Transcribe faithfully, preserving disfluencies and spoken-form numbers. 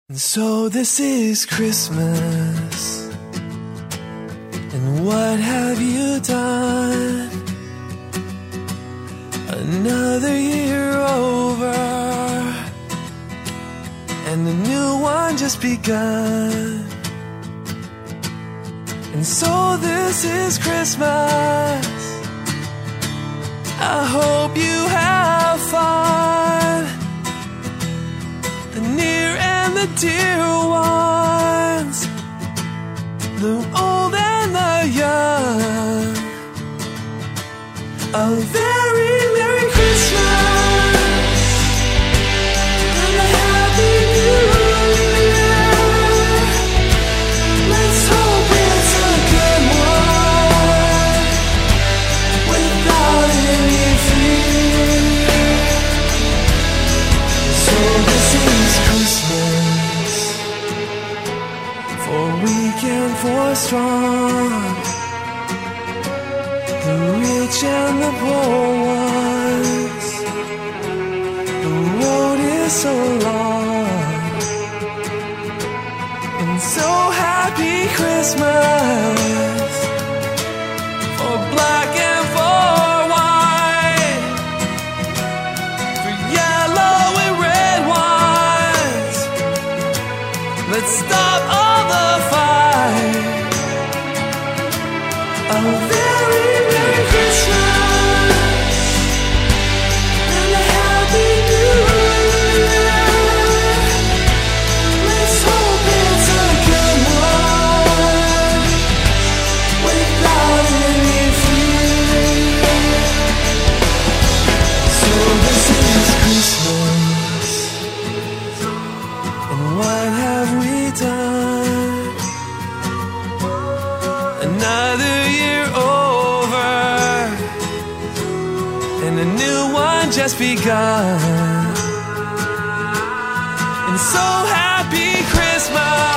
And so this is Christmas, and what have you done? Another year over, and a new one just begun. And so this is Christmas, I hope you have fun. The near and the dear ones, the old and the young, a very Merry Christmas and a Happy New Year. Let's hope it's a good one without any fear. So this is Christmas, for weak and for strong, the rich and the poor ones. The road is so long, and so happy Christmas for black and for white, for yellow and red ones. Let's stop all the fight. A very Merry Christmas and a Happy New Year. Let's hope it's a good one without any fear. So this is Christmas, and what have we done? Another year over, and a new one just begun. And so happy Christmas.